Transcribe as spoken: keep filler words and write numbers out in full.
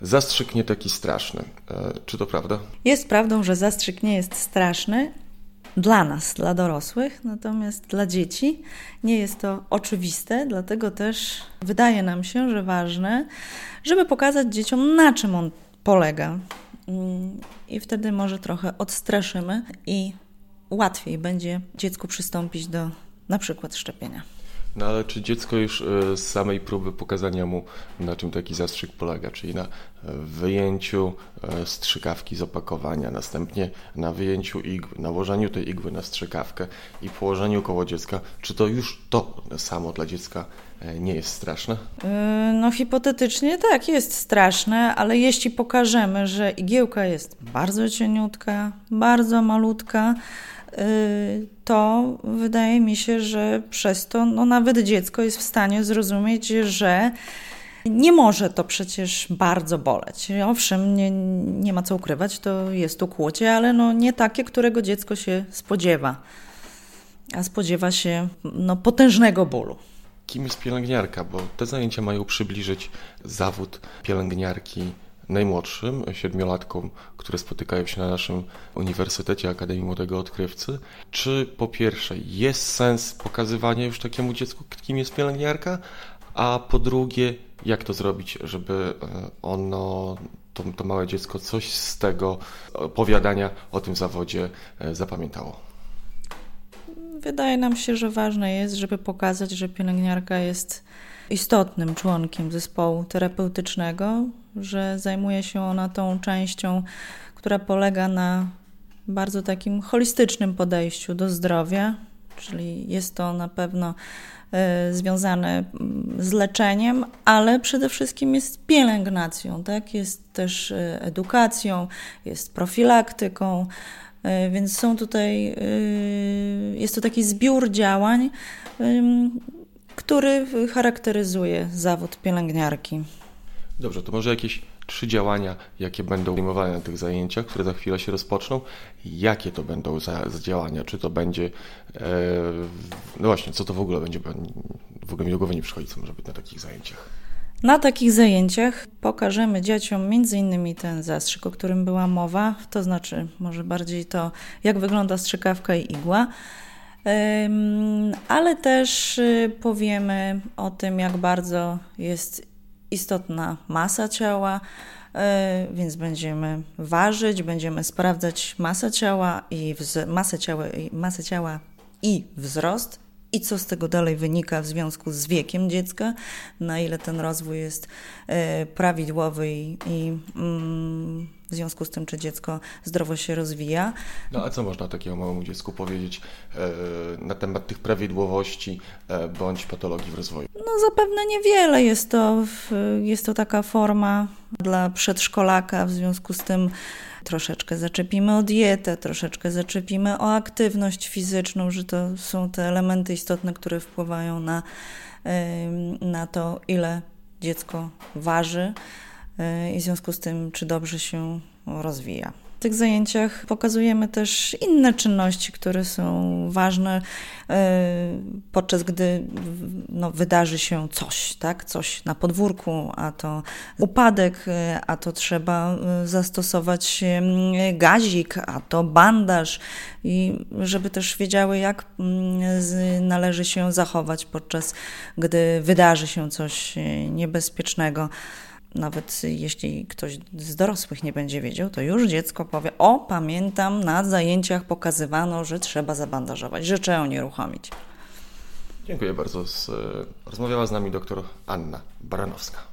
Zastrzyk nie taki straszny. E, czy to prawda? Jest prawdą, że zastrzyk nie jest straszny dla nas, dla dorosłych, natomiast dla dzieci nie jest to oczywiste, dlatego też wydaje nam się, że ważne, żeby pokazać dzieciom, na czym on polega. I wtedy może trochę odstraszymy i łatwiej będzie dziecku przystąpić do na przykład szczepienia. No ale czy dziecko już z samej próby pokazania mu, na czym taki zastrzyk polega, czyli na wyjęciu strzykawki z opakowania, następnie na wyjęciu igły, nałożeniu tej igły na strzykawkę i położeniu koło dziecka, czy to już to samo dla dziecka nie jest straszne? No hipotetycznie tak, jest straszne, ale jeśli pokażemy, że igiełka jest bardzo cieniutka, bardzo malutka, to wydaje mi się, że przez to no, nawet dziecko jest w stanie zrozumieć, że nie może to przecież bardzo boleć. Owszem, nie, nie ma co ukrywać, to jest ukłucie, ale no, nie takie, którego dziecko się spodziewa, a spodziewa się no, potężnego bólu. Kim jest pielęgniarka? Bo te zajęcia mają przybliżyć zawód pielęgniarki najmłodszym, siedmiolatkom, które spotykają się na naszym Uniwersytecie Akademii Młodego Odkrywcy. Czy po pierwsze jest sens pokazywania już takiemu dziecku, kim jest pielęgniarka, a po drugie, jak to zrobić, żeby ono, to, to małe dziecko, coś z tego opowiadania o tym zawodzie zapamiętało? Wydaje nam się, że ważne jest, żeby pokazać, że pielęgniarka jest istotnym członkiem zespołu terapeutycznego, że zajmuje się ona tą częścią, która polega na bardzo takim holistycznym podejściu do zdrowia, czyli jest to na pewno y, związane z leczeniem, ale przede wszystkim jest pielęgnacją, tak? Jest też y, edukacją, jest profilaktyką, y, więc są tutaj, y, jest to taki zbiór działań, y, który charakteryzuje zawód pielęgniarki. Dobrze, to może jakieś trzy działania, jakie będą podejmowane na tych zajęciach, które za chwilę się rozpoczną. Jakie to będą za, za działania? Czy to będzie... E, no właśnie, co to w ogóle będzie? W ogóle mi do głowy nie przychodzi, co może być na takich zajęciach. Na takich zajęciach pokażemy dzieciom między innymi ten zastrzyk, o którym była mowa, to znaczy może bardziej to, jak wygląda strzykawka i igła, ale też powiemy o tym, jak bardzo jest istotna masa ciała, więc będziemy ważyć, będziemy sprawdzać masę ciała i wz- masę ciała, masę ciała i wzrost i co z tego dalej wynika w związku z wiekiem dziecka, na ile ten rozwój jest prawidłowy i, i mm, w związku z tym, czy dziecko zdrowo się rozwija. No a co można takiemu małemu dziecku powiedzieć e, na temat tych prawidłowości e, bądź patologii w rozwoju? No zapewne niewiele. Jest to, jest to taka forma dla przedszkolaka, w związku z tym troszeczkę zaczepimy o dietę, troszeczkę zaczepimy o aktywność fizyczną, że to są te elementy istotne, które wpływają na, na to, ile dziecko waży i w związku z tym, czy dobrze się rozwija. W tych zajęciach pokazujemy też inne czynności, które są ważne, podczas gdy no, wydarzy się coś, tak? Coś na podwórku, a to upadek, a to trzeba zastosować gazik, a to bandaż i żeby też wiedziały, jak należy się zachować, podczas gdy wydarzy się coś niebezpiecznego. Nawet jeśli ktoś z dorosłych nie będzie wiedział, to już dziecko powie: o, pamiętam, na zajęciach pokazywano, że trzeba zabandażować, że trzeba unieruchomić. Dziękuję bardzo. Rozmawiała z nami doktor Anna Baranowska.